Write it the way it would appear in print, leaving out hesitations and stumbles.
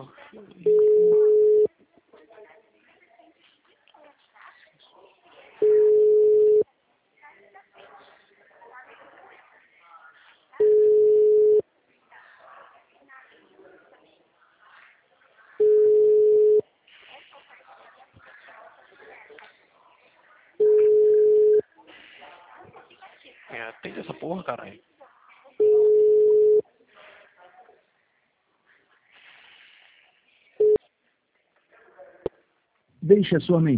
Atende essa porra, caralho. Deixe a sua mensagem.